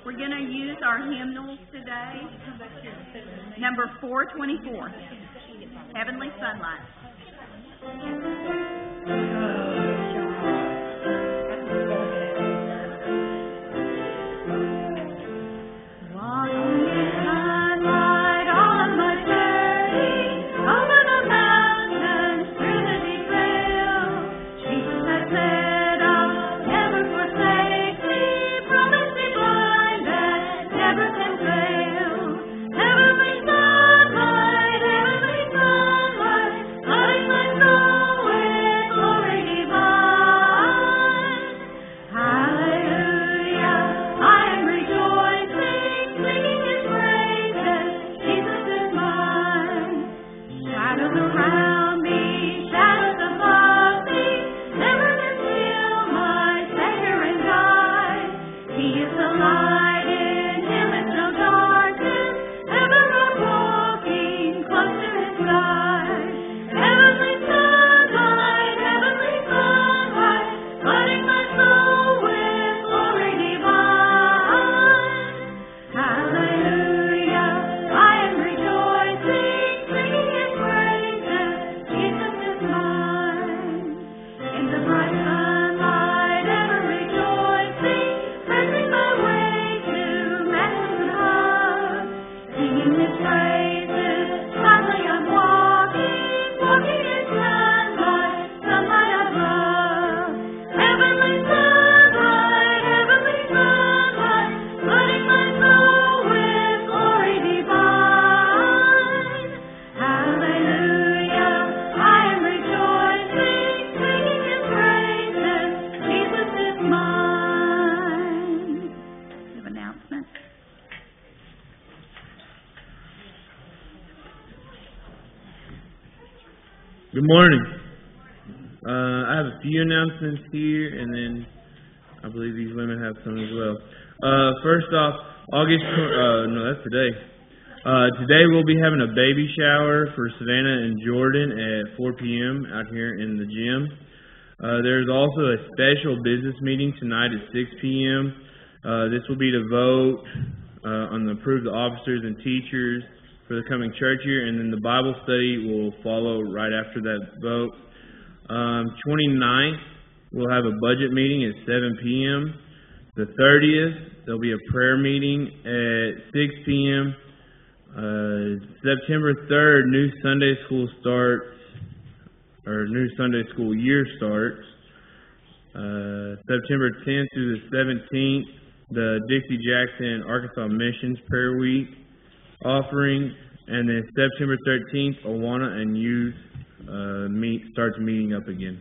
We're going to use our hymnals today. Number 424, Heavenly Sunlight. Good morning. I have a few announcements here, and then I believe these women have some as well. First off, that's today. Today we'll be having a baby shower for Savannah and Jordan at 4 p.m. out here in the gym. There's also a special business meeting tonight at 6 p.m. This will be to vote on the approved officers and teachers for the coming church year, and then the Bible study will follow right after that vote. 29th, we'll have a budget meeting at 7 p.m. The 30th, there'll be a prayer meeting at 6 p.m. September 3rd, new Sunday school year starts. September 10th through the 17th, the Dixie Jackson Arkansas Missions Prayer Week offering, and then September 13th, Awana and Youth starts meeting up again.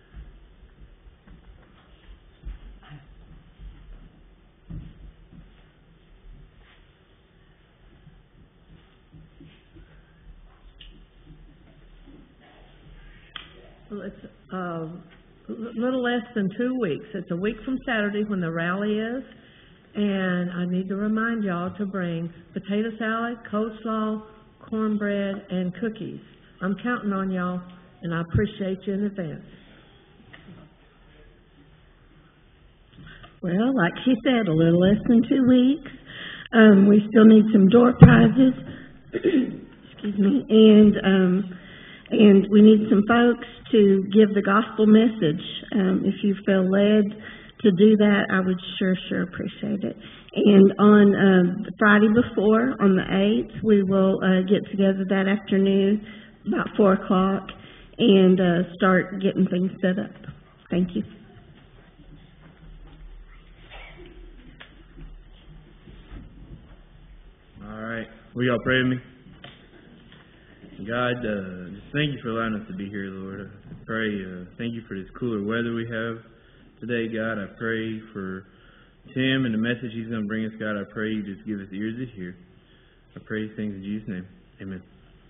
Well, it's a little less than 2 weeks. It's a week from Saturday when the rally is. And I need to remind y'all to bring potato salad, coleslaw, cornbread, and cookies. I'm counting on y'all, and I appreciate you in advance. Well, like she said, a little less than 2 weeks. We still need some door prizes. Excuse me. And we need some folks to give the gospel message. If you feel led to do that, I would sure appreciate it. And on the Friday before, on the 8th, we will get together that afternoon about 4 o'clock and start getting things set up. Thank you. All right. Will y'all pray with me? God, just thank you for allowing us to be here, Lord. I pray, thank you for this cooler weather we have today, God. I pray for Tim and the message he's going to bring us, God. I pray you just give us ears to hear. I pray these things in Jesus' name. Amen.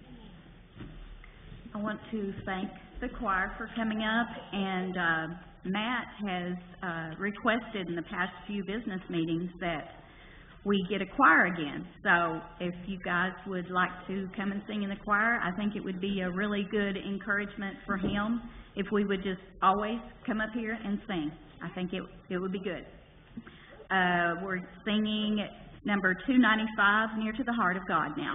I want to thank the choir for coming up, and Matt has requested in the past few business meetings that we get a choir again. So if you guys would like to come and sing in the choir, I think it would be a really good encouragement for him if we would just always come up here and sing. I think it would be good. we're singing number 295, Near to the Heart of God now.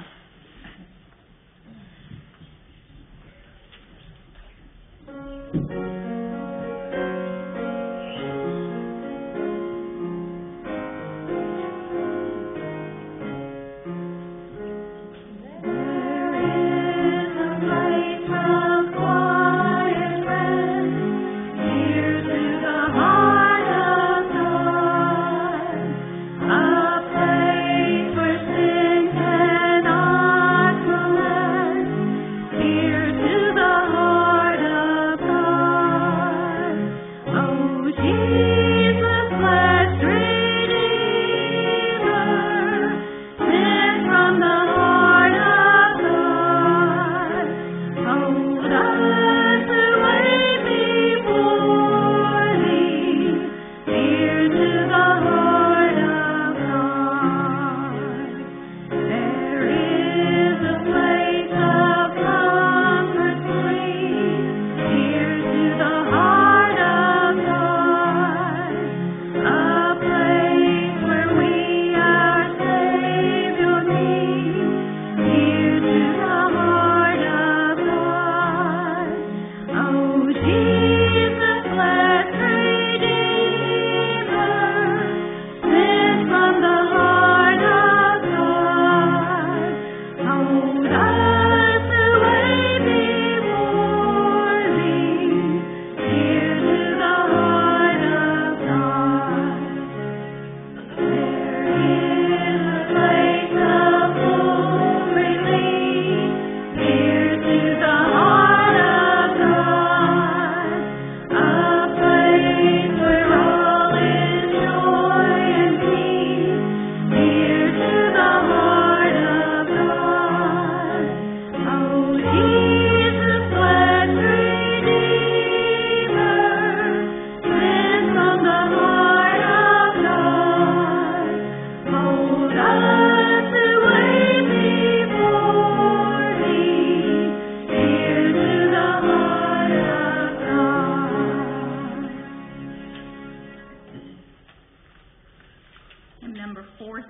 Number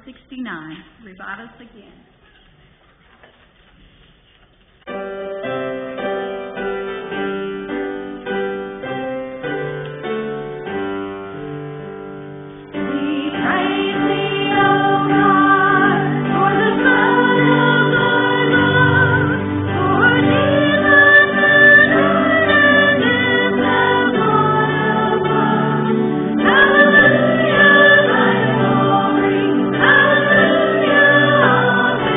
469, Revive Us Again. Hallelujah,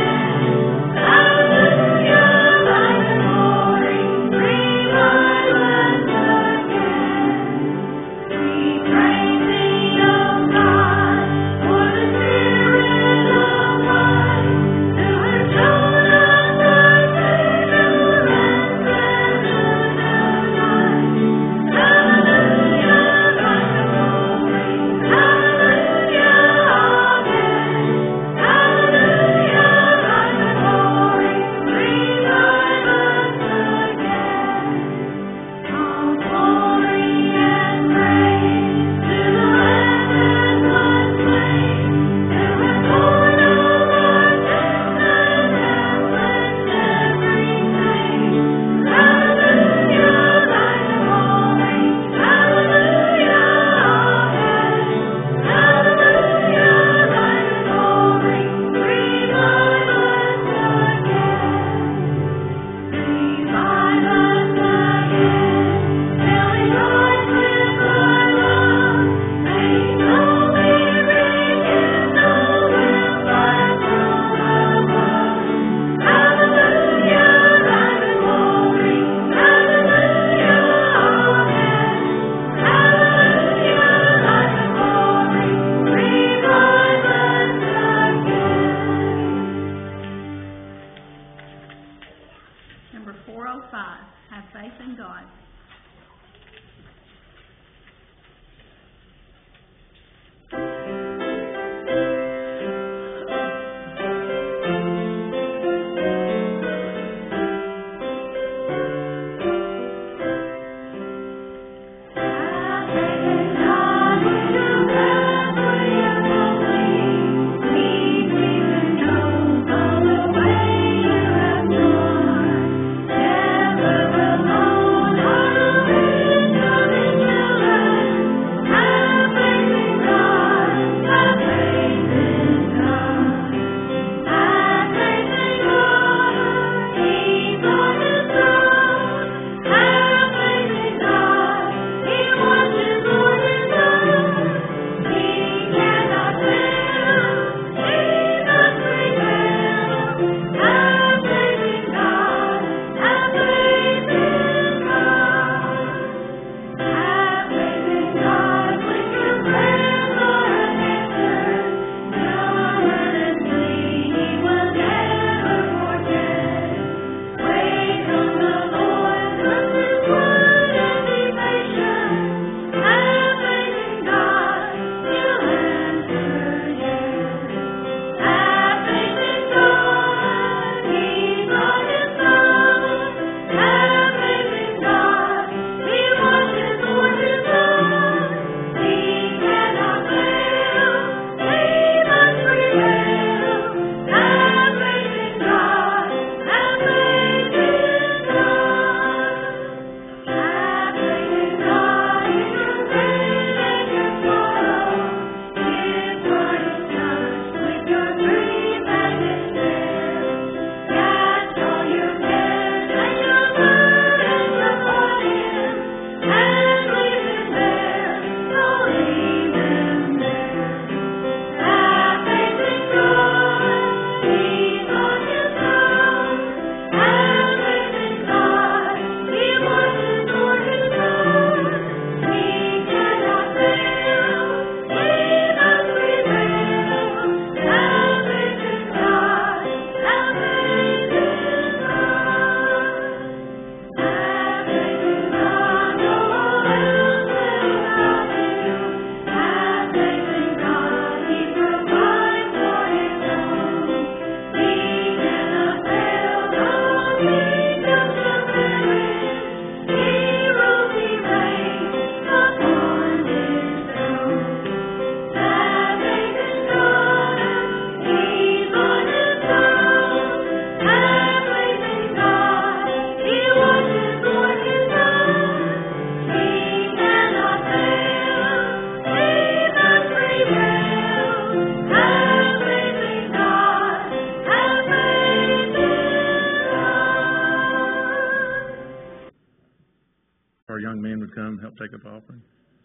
take up the offering.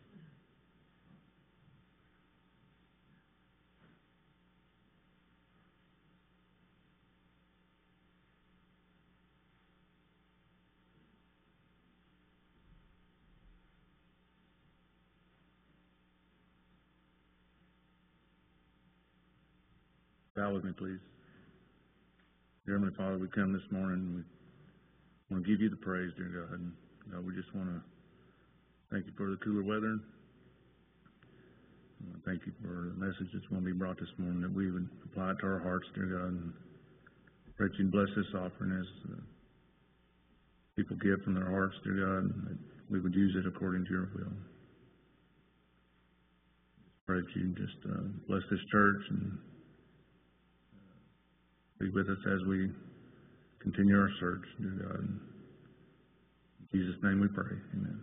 Bow with me, please. Dear Heavenly Father, we come this morning and we want to give you the praise, dear God. And God, we just want to thank you for the cooler weather. Thank you for the message that's going to be brought this morning, that we would apply it to our hearts, dear God. And pray that you bless this offering as people give from their hearts, dear God, and that we would use it according to your will. Pray that you just bless this church and be with us as we continue our search, dear God. In Jesus' name we pray. Amen.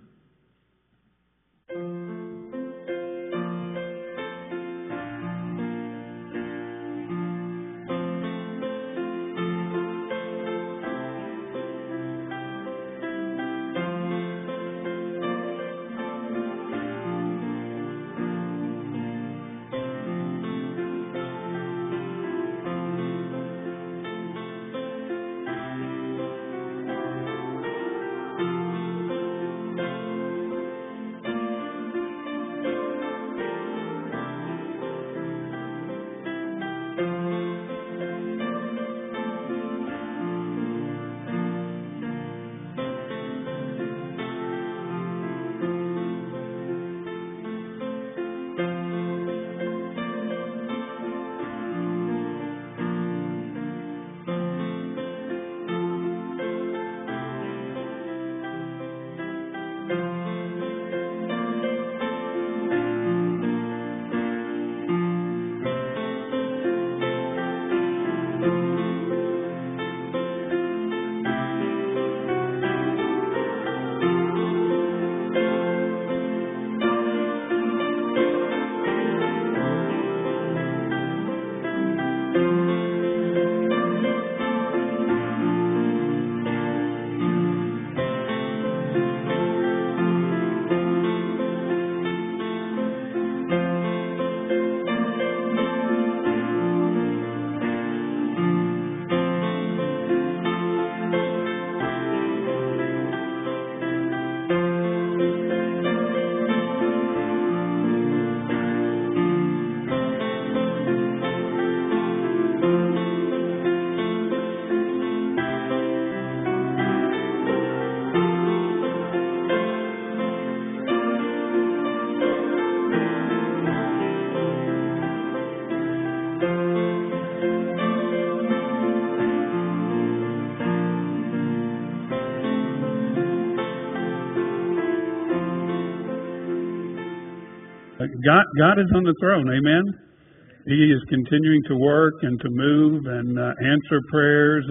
God is on the throne, amen? He is continuing to work and to move and answer prayers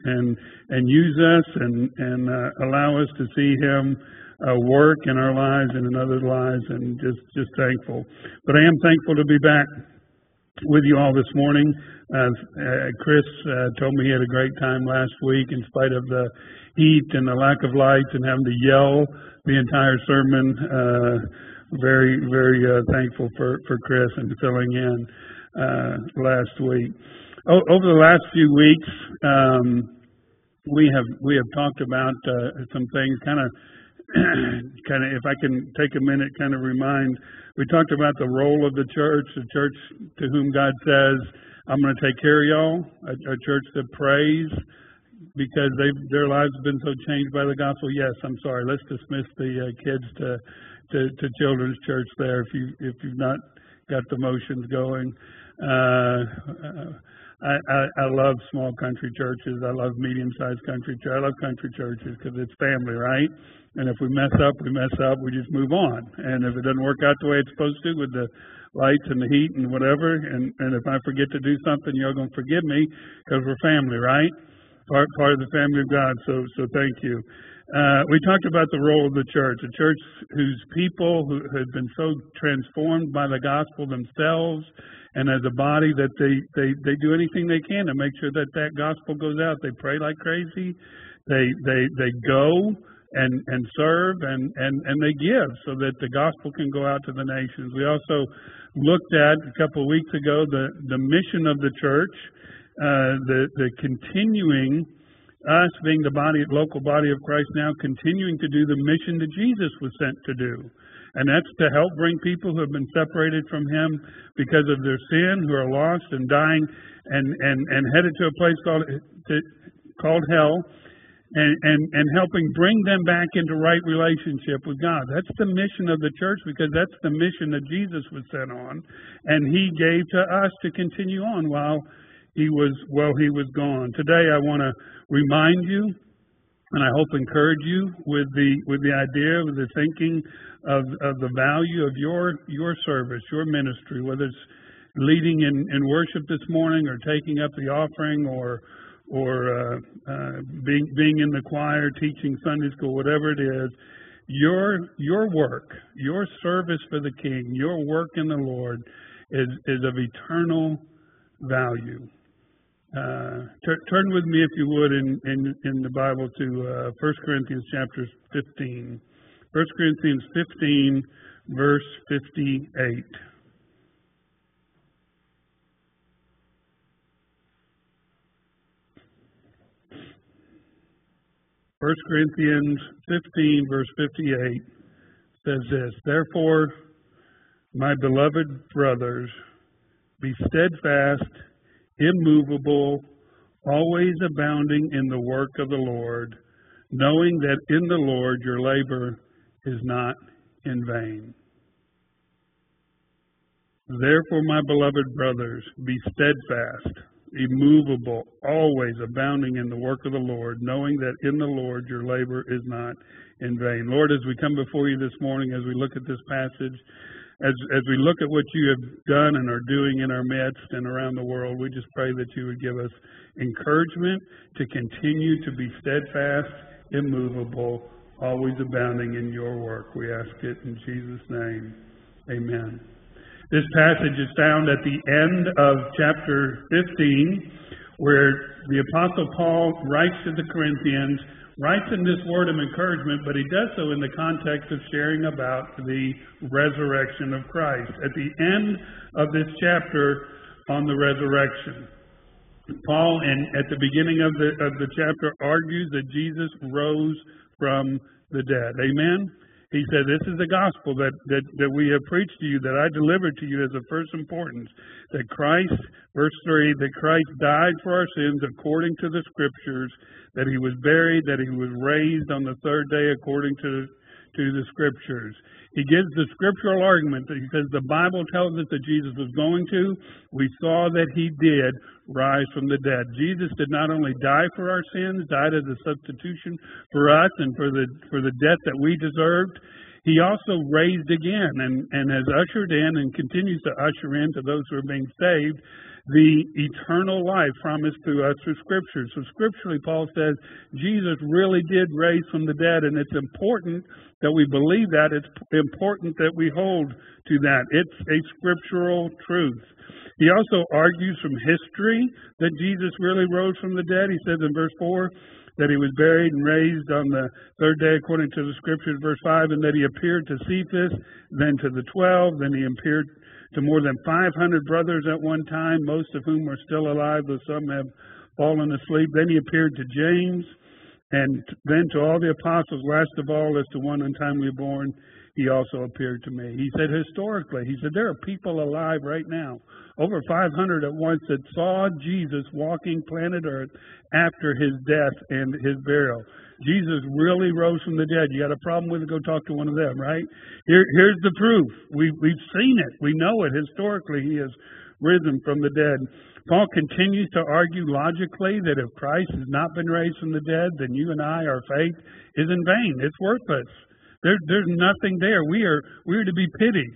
and use us and allow us to see Him work in our lives and in others' lives, and just thankful. But I am thankful to be back with you all this morning. Chris told me he had a great time last week in spite of the heat and the lack of lights and having to yell the entire sermon. Very, very thankful for Chris and filling in last week. Over the last few weeks, we have talked about some things. Kind of, if I can take a minute, kind of remind. We talked about the role of the church to whom God says, "I'm going to take care of y'all." A church that prays because their lives have been so changed by the gospel. Yes, I'm sorry. Let's dismiss the kids to children's church there if you've not got the motions going. I love small country churches. I love medium-sized country churches. I love country churches because it's family, right? And if we mess up, we mess up. We just move on. And if it doesn't work out the way it's supposed to with the lights and the heat and whatever, and if I forget to do something, you're going to forgive me because we're family, right? Part of the family of God. So thank you. We talked about the role of the church, a church whose people who have been so transformed by the gospel themselves, and as a body that they do anything they can to make sure that gospel goes out. They pray like crazy. They go and serve and they give so that the gospel can go out to the nations. We also looked at a couple of weeks ago the mission of the church, the continuing, us being the local body of Christ now, continuing to do the mission that Jesus was sent to do. And that's to help bring people who have been separated from Him because of their sin, who are lost and dying and headed to a place called hell, and helping bring them back into right relationship with God. That's the mission of the church, because that's the mission that Jesus was sent on, and He gave to us to continue on while He was gone. Today I want to remind you, and I hope encourage you with the idea, with the thinking of the value of your service, your ministry, whether it's leading in worship this morning, or taking up the offering, or being in the choir, teaching Sunday school, whatever it is. Your work, your service for the King, your work in the Lord is of eternal value. Turn with me, if you would, in the Bible to 1 Corinthians chapter 15. 1 Corinthians 15, verse 58. First Corinthians 15, verse 58 says this: Therefore, my beloved brothers, be steadfast, immovable, always abounding in the work of the Lord, knowing that in the Lord your labor is not in vain. Therefore, my beloved brothers, be steadfast, immovable, always abounding in the work of the Lord, knowing that in the Lord your labor is not in vain. Lord, as we come before you this morning, as we look at this passage, as we look at what you have done and are doing in our midst and around the world, we just pray that you would give us encouragement to continue to be steadfast, immovable, always abounding in your work. We ask it in Jesus' name. Amen. This passage is found at the end of chapter 15, where the Apostle Paul writes to the Corinthians, writes in this word of encouragement, but he does so in the context of sharing about the resurrection of Christ. At the end of this chapter on the resurrection, Paul, at the beginning of the chapter, argues that Jesus rose from the dead. Amen? He said, this is the gospel that we have preached to you, that I delivered to you as of first importance, that Christ, verse 3, that Christ died for our sins according to the Scriptures, that He was buried, that He was raised on the third day according to the Scriptures. He gives the scriptural argument that he says the Bible tells us that Jesus was going to. We saw that He did rise from the dead. Jesus did not only die for our sins, died as a substitution for us and for the death that we deserved. He also raised again and has ushered in and continues to usher in to those who are being saved the eternal life promised to us through Scripture. So scripturally, Paul says Jesus really did raise from the dead, and it's important that we believe that. It's important that we hold to that. It's a scriptural truth. He also argues from history that Jesus really rose from the dead. He says in verse 4 that He was buried and raised on the third day according to the Scriptures, verse 5, and that He appeared to Cephas, then to the 12, then He appeared to more than 500 brothers at one time, most of whom are still alive, though some have fallen asleep. Then He appeared to James, and then to all the apostles. Last of all, as to one untimely born, He also appeared to me. He said historically, He said there are people alive right now, over 500 at once, that saw Jesus walking planet Earth after His death and His burial. Jesus really rose from the dead. You got a problem with it? Go talk to one of them, right? Here's the proof. We've seen it. We know it. Historically, He has risen from the dead. Paul continues to argue logically that if Christ has not been raised from the dead, then you and I, our faith, is in vain. It's worthless. There's nothing there. We are to be pitied.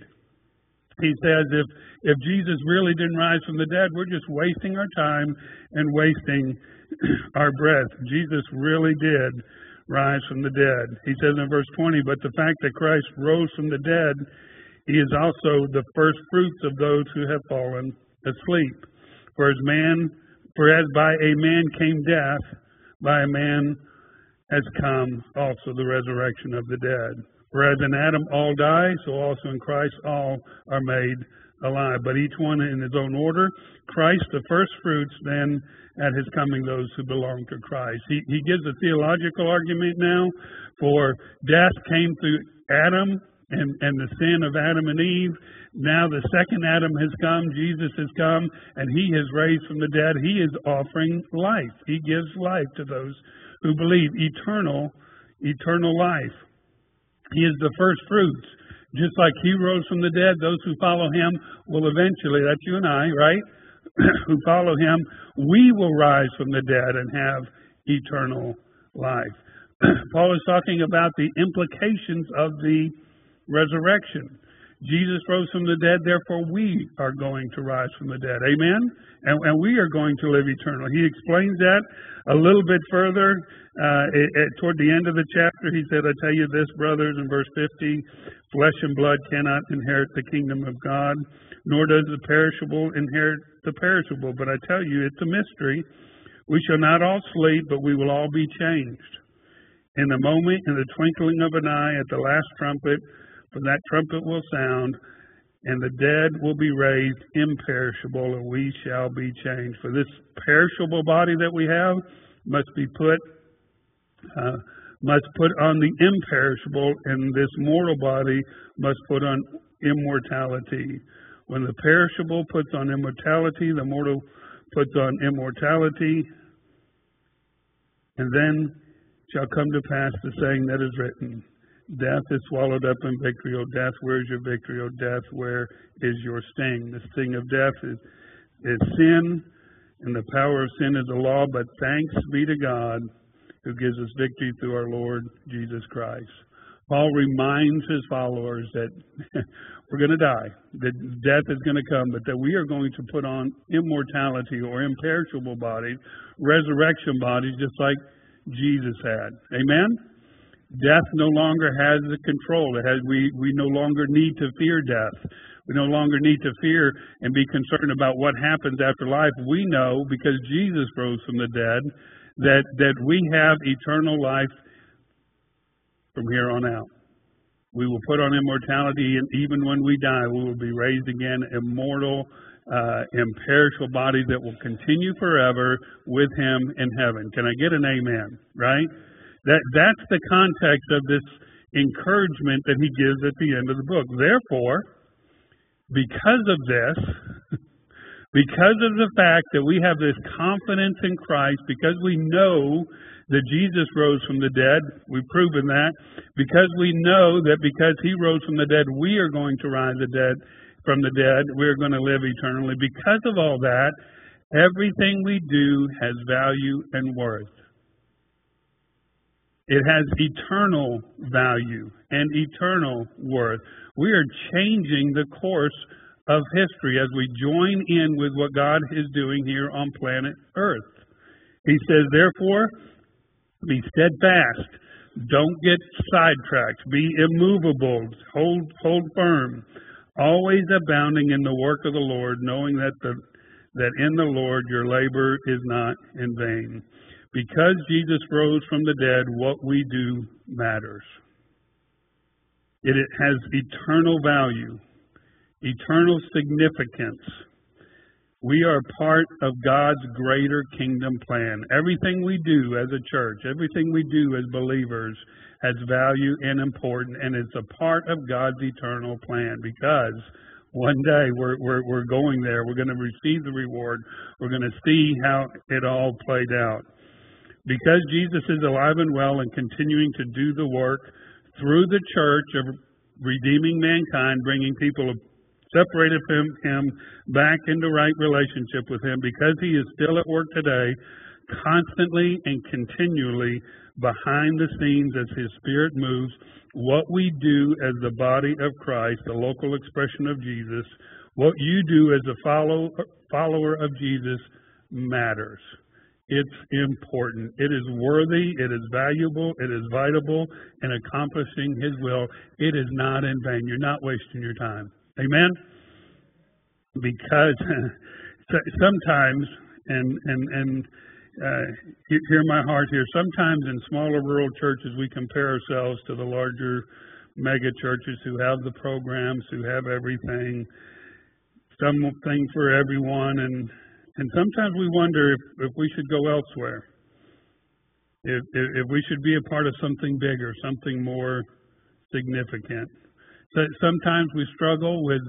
He says if Jesus really didn't rise from the dead, we're just wasting our time and wasting our breath. Jesus really did rise from the dead. He says in verse 20, but the fact that Christ rose from the dead, He is also the first fruits of those who have fallen asleep. For as by a man came death, by a man has come also the resurrection of the dead. Whereas in Adam all die, so also in Christ all are made alive, but each one in his own order. Christ the first fruits, then at his coming those who belong to Christ. He gives a theological argument now for death came through Adam and the sin of Adam and Eve. Now the second Adam has come, Jesus has come, and he has raised from the dead. He is offering life. He gives life to those who believe, eternal life. He is the first fruits. Just like he rose from the dead, those who follow him will eventually, that's you and I, right? Who follow him, we will rise from the dead and have eternal life. Paul is talking about the implications of the resurrection. Jesus rose from the dead, therefore we are going to rise from the dead. Amen? And we are going to live eternally. He explains that a little bit further. Toward the end of the chapter, he said, I tell you this, brothers, in verse 50, flesh and blood cannot inherit the kingdom of God, nor does the perishable inherit the perishable. But I tell you, it's a mystery. We shall not all sleep, but we will all be changed. In a moment, in the twinkling of an eye, at the last trumpet, for that trumpet will sound, and the dead will be raised imperishable, and we shall be changed. For this perishable body that we have must put on the imperishable, and this mortal body must put on immortality. When the perishable puts on immortality, the mortal puts on immortality, and then shall come to pass the saying that is written, death is swallowed up in victory. O death, where is your victory? O death, where is your sting? The sting of death is sin, and the power of sin is the law, but thanks be to God who gives us victory through our Lord Jesus Christ. Paul reminds his followers that we're going to die, that death is going to come, but that we are going to put on immortality or imperishable bodies, resurrection bodies, just like Jesus had. Amen? Death no longer has the control. We no longer need to fear death. We no longer need to fear and be concerned about what happens after life. We know, because Jesus rose from the dead, that we have eternal life from here on out. We will put on immortality, and even when we die, we will be raised again, immortal, imperishable bodies that will continue forever with him in heaven. Can I get an amen? Right? That's the context of this encouragement that he gives at the end of the book. Therefore, because of this, because of the fact that we have this confidence in Christ, because we know that Jesus rose from the dead, we've proven that, because we know that because he rose from the dead, we are going to rise from the dead, we're going to live eternally. Because of all that, everything we do has value and worth. It has eternal value and eternal worth. We are changing the course of history as we join in with what God is doing here on planet Earth. He says, therefore, be steadfast. Don't get sidetracked. Be immovable. Hold firm. Always abounding in the work of the Lord, knowing that in the Lord your labor is not in vain. Because Jesus rose from the dead, what we do matters. It has eternal value, eternal significance. We are part of God's greater kingdom plan. Everything we do as a church, everything we do as believers has value and importance, and it's a part of God's eternal plan, because one day we're going there. We're going to receive the reward. We're going to see how it all played out. Because Jesus is alive and well and continuing to do the work through the church of redeeming mankind, bringing people separated from him back into right relationship with him, because he is still at work today, constantly and continually behind the scenes as his Spirit moves, what we do as the body of Christ, the local expression of Jesus, what you do as a follower of Jesus matters. It's important. It is worthy. It is valuable. It is vital in accomplishing his will. It is not in vain. You're not wasting your time. Amen? Because sometimes, and hear my heart here. Sometimes in smaller rural churches, we compare ourselves to the larger mega churches who have the programs, who have everything, something for everyone, and sometimes we wonder if we should go elsewhere, if we should be a part of something bigger, something more significant. So sometimes we struggle with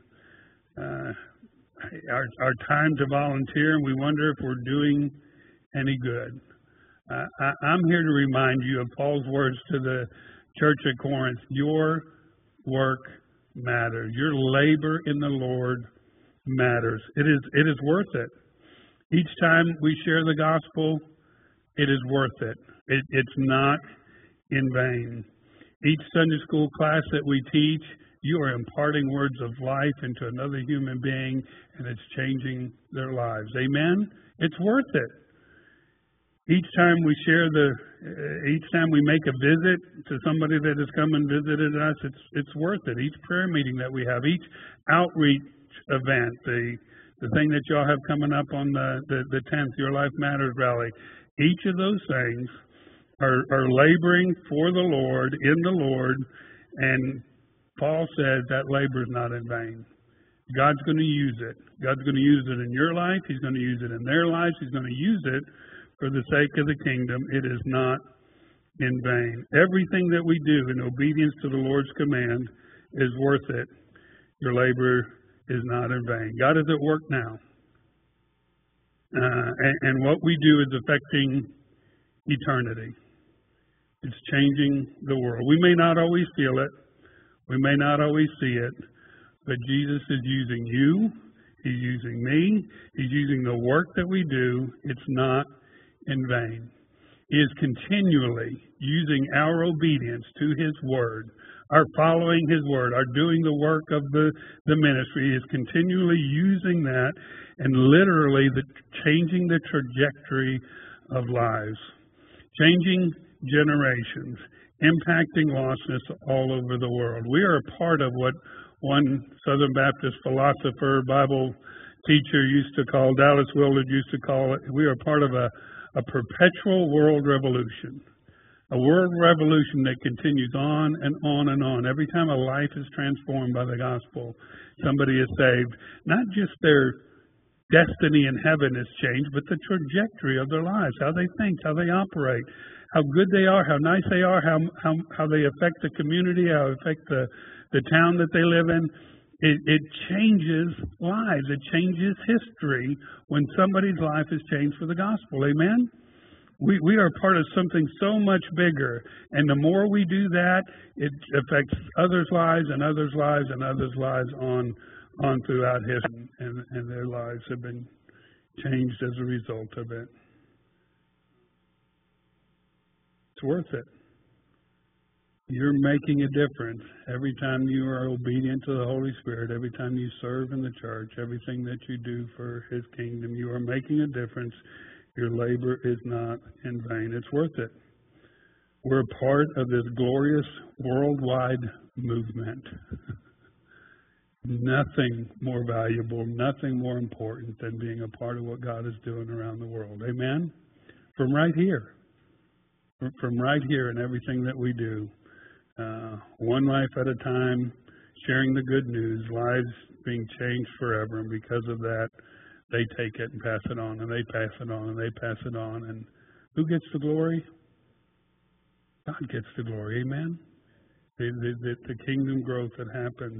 our time to volunteer, and we wonder if we're doing any good. I'm here to remind you of Paul's words to the church at Corinth. Your work matters. Your labor in the Lord matters. It is worth it. Each time we share the gospel, it is worth it. It's not in vain. Each Sunday school class that we teach, you are imparting words of life into another human being, and it's changing their lives. Amen? It's worth it. Each time we make a visit to somebody that has come and visited us, it's worth it. Each prayer meeting that we have, each outreach event, the thing that y'all have coming up on the 10th, Your Life Matters rally, each of those things are laboring for the Lord, in the Lord, and Paul said that labor is not in vain. God's going to use it. God's going to use it in your life. He's going to use it in their lives. He's going to use it for the sake of the kingdom. It is not in vain. Everything that we do in obedience to the Lord's command is worth it. Your labor is not in vain. God is at work now. And what we do is affecting eternity. It's changing the world. We may not always feel it. We may not always see it. But Jesus is using you. He's using me. He's using the work that we do. It's not in vain. He is continually using our obedience to His Word, our following His Word, our doing the work of the ministry. He is continually using that and literally changing the trajectory of lives, changing generations, impacting lostness all over the world. We are a part of what one Southern Baptist philosopher, Bible teacher used to call, Dallas Willard used to call it, we are part of a perpetual world revolution. A world revolution that continues on and on and on. Every time a life is transformed by the gospel, somebody is saved. Not just their destiny in heaven is changed, but the trajectory of their lives, how they think, how they operate, how good they are, how nice they are, how they affect the community, how they affect the town that they live in. It changes lives. It changes history when somebody's life is changed for the gospel. Amen? We are part of something so much bigger. And the more we do that, it affects others' lives and others' lives and others' lives on throughout history. And their lives have been changed as a result of it. It's worth it. You're making a difference every time you are obedient to the Holy Spirit, every time you serve in the church, everything that you do for His kingdom. You are making a difference. Your labor is not in vain. It's worth it. We're a part of this glorious worldwide movement. Nothing more valuable, nothing more important than being a part of what God is doing around the world. Amen? From right here. From right here in everything that we do. One life at a time, sharing the good news, lives being changed forever, and because of that, they take it and pass it on, and they pass it on, and they pass it on, and who gets the glory? God gets the glory, amen? The kingdom growth that happens.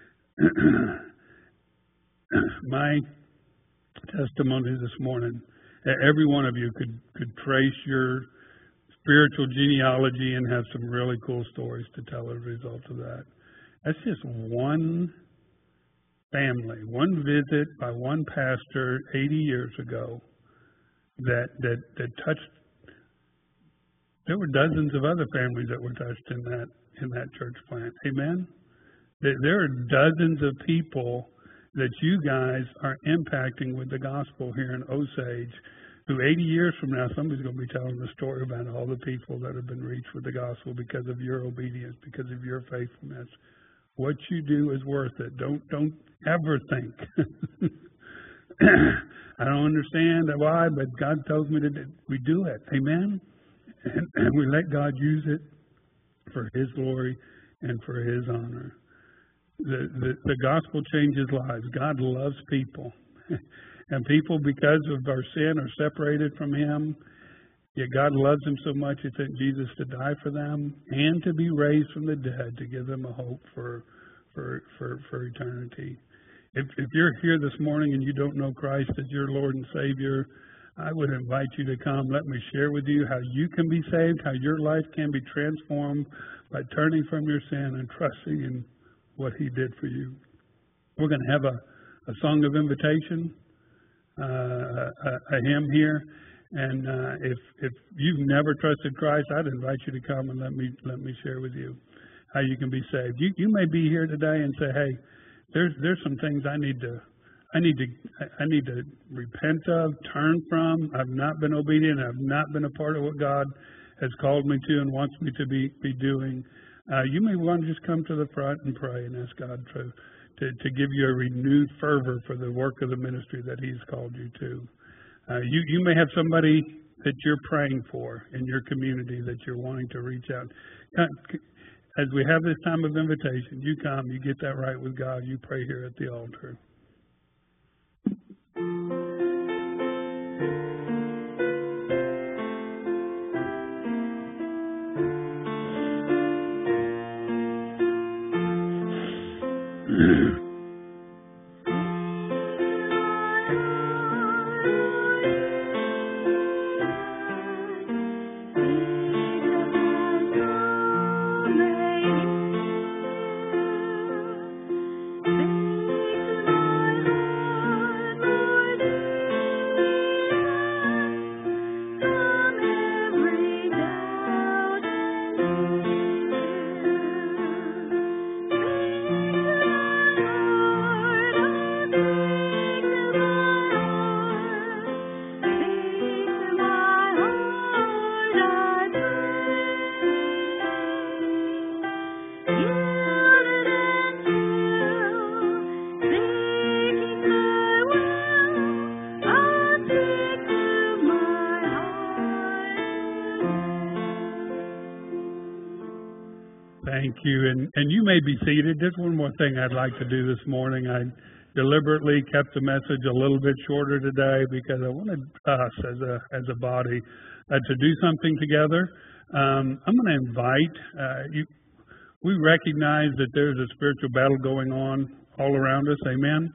My testimony this morning, every one of you could trace your spiritual genealogy and have some really cool stories to tell as a result of that. That's just one family, one visit by one pastor 80 years ago that touched. There were dozens of other families that were touched in that church plant. Amen? There are dozens of people that you guys are impacting with the gospel here in Osage, who 80 years from now, somebody's going to be telling the story about all the people that have been reached with the gospel because of your obedience, because of your faithfulness. What you do is worth it. Don't ever think. I don't don't understand why, but God tells me that we do it. Amen? And we let God use it for His glory and for His honor. The gospel changes lives. God loves people. And people, because of our sin, are separated from Him. Yet God loves them so much, He sent Jesus to die for them and to be raised from the dead to give them a hope for eternity. If you're here this morning and you don't know Christ as your Lord and Savior, I would invite you to come. Let me share with you how you can be saved, how your life can be transformed by turning from your sin and trusting in what He did for you. We're going to have a song of invitation, a hymn here. And if you've never trusted Christ, I'd invite you to come and let me share with you how you can be saved. You may be here today and say, "Hey, there's some things I need to repent of, turn from. I've not been obedient. I've not been a part of what God has called me to and wants me to be doing." You may want to just come to the front and pray and ask God to give you a renewed fervor for the work of the ministry that He's called you to. You may have somebody that you're praying for in your community that you're wanting to reach out. As we have this time of invitation, you come, you get that right with God, you pray here at the altar. Thank you. And you may be seated. There's one more thing I'd like to do this morning. I deliberately kept the message a little bit shorter today because I wanted us as a body to do something together. I'm going to invite you. We recognize that there's a spiritual battle going on all around us. Amen.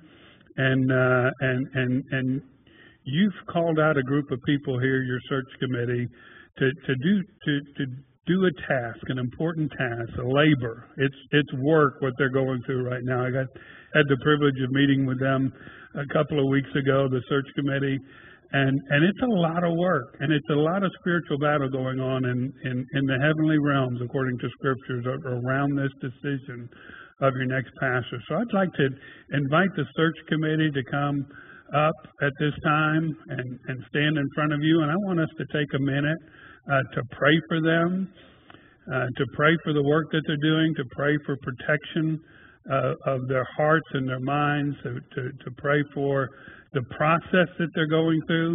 And you've called out a group of people here, your search committee, to do a task, an important task, a labor. It's work what they're going through right now. I had the privilege of meeting with them a couple of weeks ago, the search committee, and it's a lot of work, and it's a lot of spiritual battle going on in the heavenly realms, according to scriptures, around this decision of your next pastor. So I'd like to invite the search committee to come up at this time and stand in front of you, and I want us to take a minute to pray for them, to pray for the work that they're doing, to pray for protection of their hearts and their minds, to pray for the process that they're going through.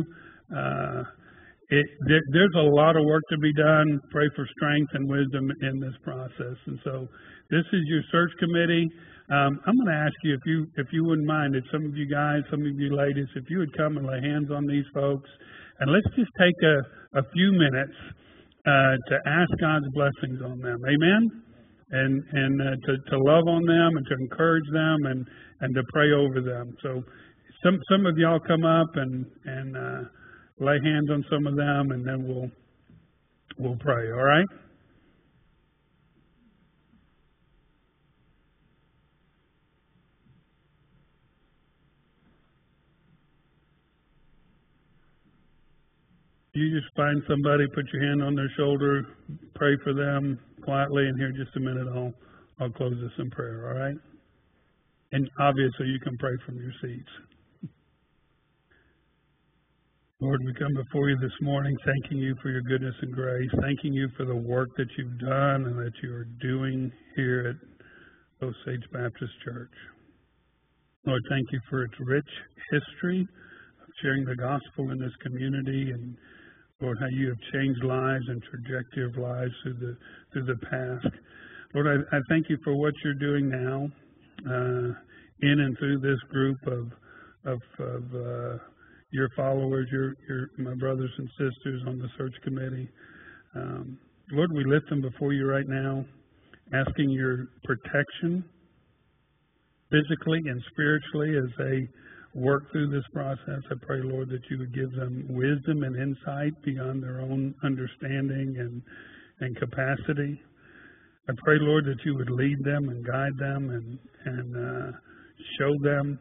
There's a lot of work to be done. Pray for strength and wisdom in this process. And so this is your search committee. I'm going to ask you if you wouldn't mind, if some of you guys, some of you ladies, if you would come and lay hands on these folks, and let's just take a few minutes to ask God's blessings on them. Amen? And to love on them and to encourage them and to pray over them. So some of y'all come up and lay hands on some of them, and then we'll pray. All right? You just find somebody, put your hand on their shoulder, pray for them quietly, and here in just a minute I'll close this in prayer, all right? And obviously you can pray from your seats. Lord, we come before you this morning thanking you for your goodness and grace, thanking you for the work that you've done and that you are doing here at Osage Baptist Church. Lord, thank you for its rich history of sharing the gospel in this community, and Lord, how you have changed lives and trajectory of lives through the past. Lord, I thank you for what you're doing now in and through this group of your followers, my brothers and sisters on the search committee. Lord, we lift them before you right now, asking your protection physically and spiritually as they work through this process. I pray, Lord, that you would give them wisdom and insight beyond their own understanding and capacity. I pray, Lord, that you would lead them and guide them and show them,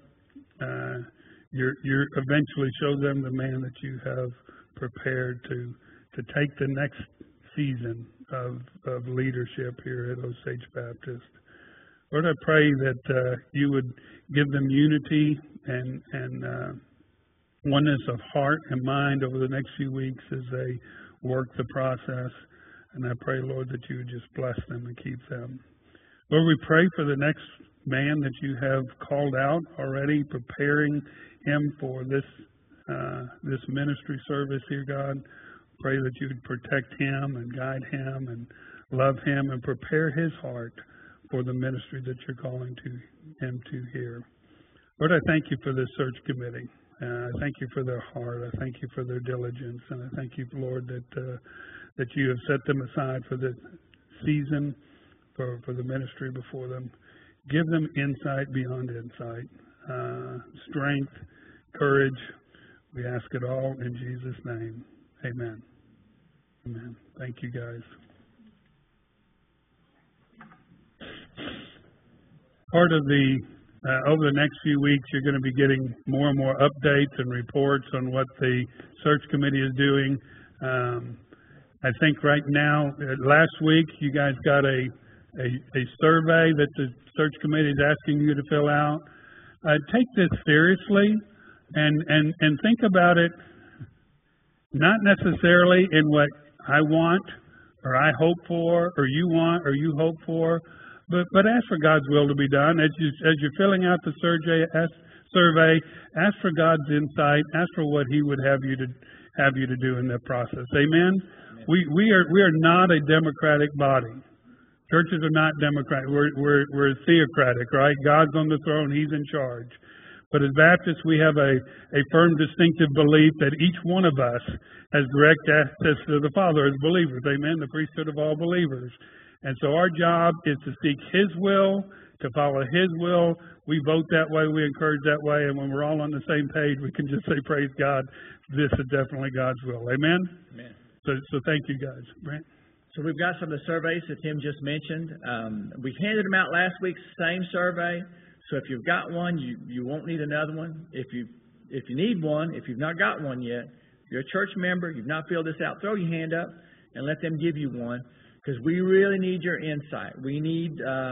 eventually show them the man that you have prepared to take the next season of leadership here at Osage Baptist. Lord, I pray that you would give them unity and oneness of heart and mind over the next few weeks as they work the process. And I pray, Lord, that you would just bless them and keep them. Lord, we pray for the next man that you have called out already, preparing him for this ministry service here, God. Pray that you would protect him and guide him and love him and prepare his heart for the ministry that you're calling him to here. Lord, I thank you for this search committee. I thank you for their heart. I thank you for their diligence. And I thank you, Lord, that you have set them aside for this season, for the ministry before them. Give them insight beyond insight, strength, courage. We ask it all in Jesus' name. Amen. Amen. Thank you, guys. Part of over the next few weeks, you're going to be getting more and more updates and reports on what the search committee is doing. I think right now, last week, you guys got a survey that the search committee is asking you to fill out. Take this seriously and think about it, not necessarily in what I want or I hope for or you want or you hope for, but ask for God's will to be done. As you're filling out the survey, ask for God's insight. Ask for what He would have you to do in that process. Amen. We are not a democratic body. Churches are not democratic. We're theocratic, right? God's on the throne; He's in charge. But as Baptists, we have a firm, distinctive belief that each one of us has direct access to the Father as believers. Amen. The priesthood of all believers. And so our job is to seek His will, to follow His will. We vote that way. We encourage that way. And when we're all on the same page, we can just say, praise God. This is definitely God's will. Amen? Amen. So thank you, guys. Brent? So we've got some of the surveys that Tim just mentioned. We handed them out last week, same survey. So if you've got one, you won't need another one. If you need one, if you've not got one yet, if you're a church member, you've not filled this out, throw your hand up and let them give you one, because we really need your insight. We need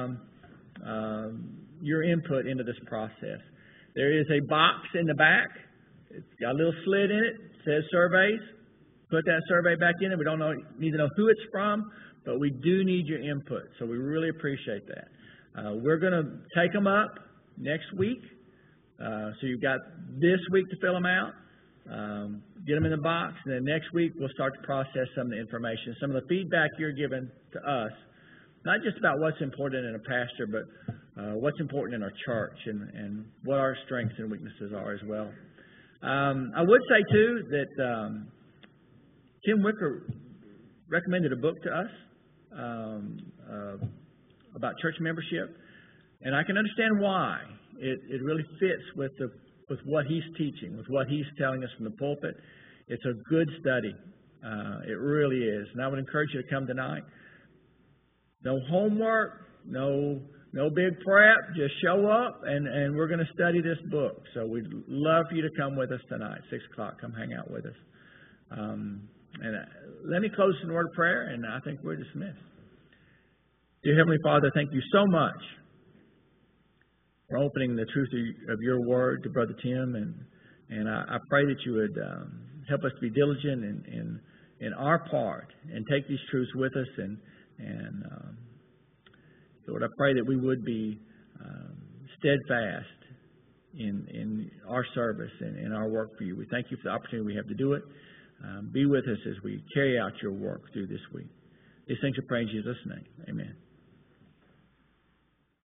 your input into this process. There is a box in the back. It's got a little slit in it. It says surveys. Put that survey back in it. We need to know who it's from, but we do need your input. So we really appreciate that. We're going to take them up next week. So you've got this week to fill them out. Get them in the box, and then next week we'll start to process some of the information, some of the feedback you're giving to us, not just about what's important in a pastor, but what's important in our church and what our strengths and weaknesses are as well. I would say, too, that Tim Wicker recommended a book to us about church membership, and I can understand why. It really fits with what he's teaching, with what he's telling us from the pulpit. It's a good study. It really is. And I would encourage you to come tonight. No homework, no big prep. Just show up, and we're going to study this book. So we'd love for you to come with us tonight, 6 o'clock. Come hang out with us. And let me close in a word of prayer, and I think we're dismissed. Dear Heavenly Father, thank you so much for opening the truth of your word to Brother Tim, and I pray that you would help us to be diligent in our part and take these truths with us, and Lord, I pray that we would be steadfast in our service and in our work for you. We thank you for the opportunity we have to do it. Be with us as we carry out your work through this week. These things are praying in Jesus' name. Amen.